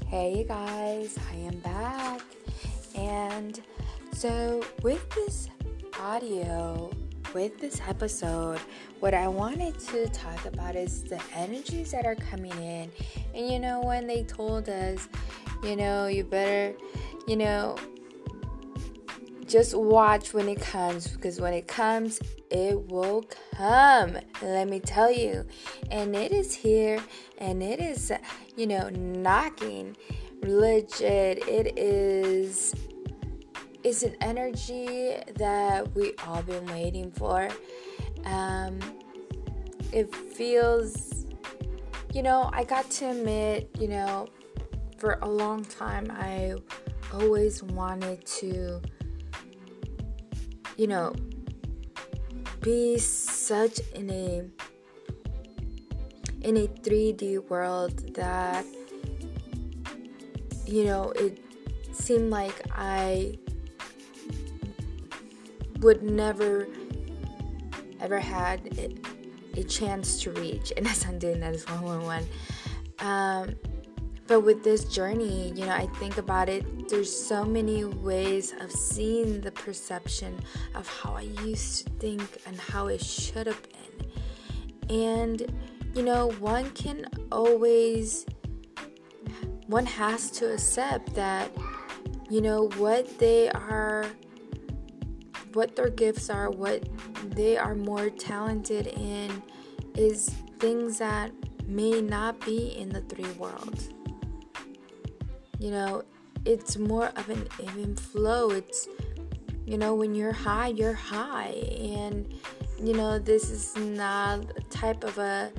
Hey guys, I am back. And so with this episode, what I wanted to talk about is the energies that are coming in. And when they told us, you better, just watch when it comes, because when it comes, it will come. Let me tell you. And it is here, and it is, knocking. Legit. It's an energy that we all been waiting for. It feels, I got to admit, for a long time, I always wanted to be such in a 3D world that it seemed like I would never ever had a chance to reach, and as I'm doing that is 111. But with this journey, I think about it, there's so many ways of seeing the perception of how I used to think and how it should have been. And, one has to accept that, what their gifts are, what they are more talented in is things that may not be in the 3 worlds. It's more of an even flow. It's, when you're high, you're high. And, this is not a type of a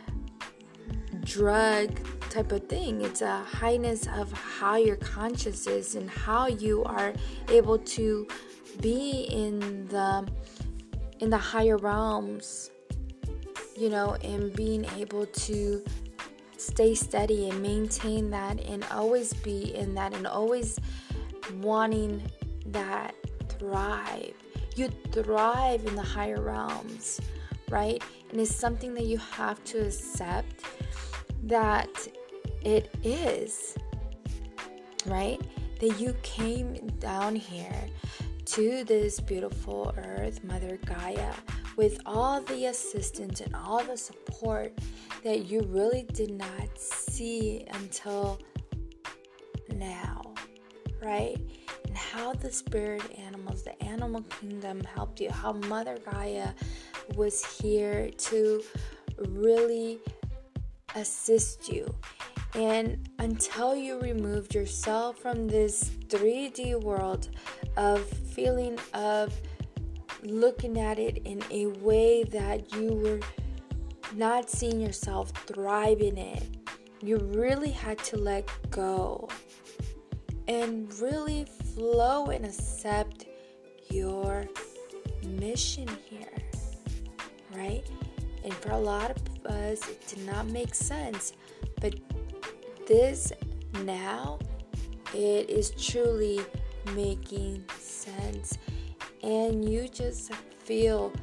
drug type of thing. It's a highness of how your conscious is and how you are able to be in the higher realms, and being able to stay steady and maintain that and always be in that and always wanting that thrive. You thrive in the higher realms, right? And it's something that you have to accept that it is, right? That you came down here to this beautiful earth, Mother Gaia, with all the assistance and all the support that you really did not see until now, right? And how the spirit animals, the animal kingdom helped you, how Mother Gaia was here to really assist you. And until you removed yourself from this 3D world of feeling of looking at it in a way that you were not seeing yourself thrive in it, you really had to let go and really flow and accept your mission here, right? And for a lot of us, it did not make sense, but this now, it is truly making sense. And you just feel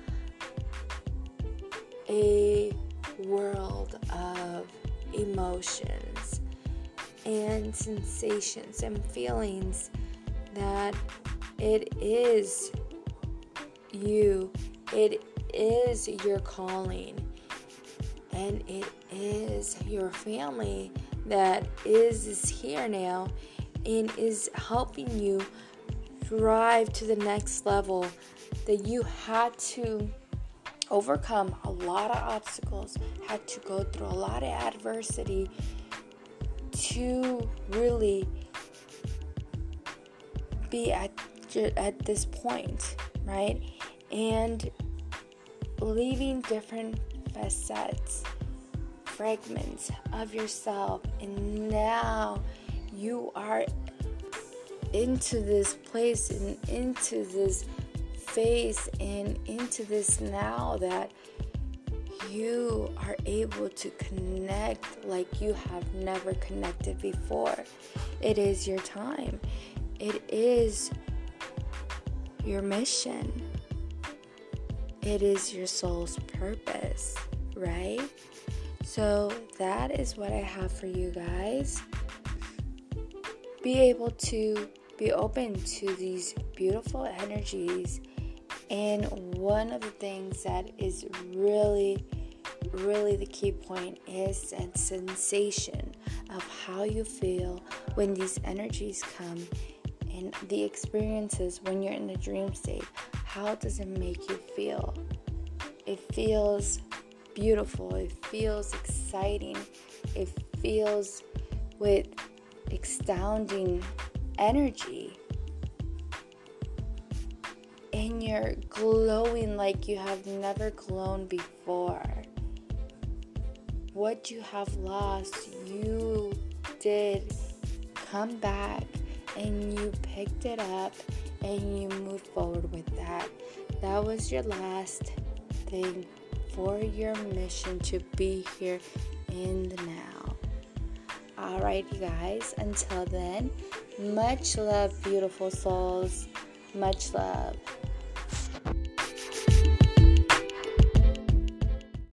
a world of emotions and sensations and feelings that it is you, it is your calling, and it is your family that is here now and is helping you drive to the next level, that you had to overcome a lot of obstacles, had to go through a lot of adversity to really be at this point, right? And leaving different facets, fragments of yourself, and now you are into this place and into this phase and into this now that you are able to connect like you have never connected before. It is your time. It is your mission. It is your soul's purpose, right? So that is what I have for you guys. be able to be open to these beautiful energies. And one of the things that is really the key point is that sensation of how you feel when these energies come, and the experiences when you're in the dream state. How does it make you feel? It feels beautiful. It feels exciting. It feels with astounding energy. And you're glowing like you have never glowed before. What you have lost, you did come back and you picked it up and you moved forward with that. That was your last thing for your mission to be here in the now. Alright, you guys, until then, much love, beautiful souls. Much love.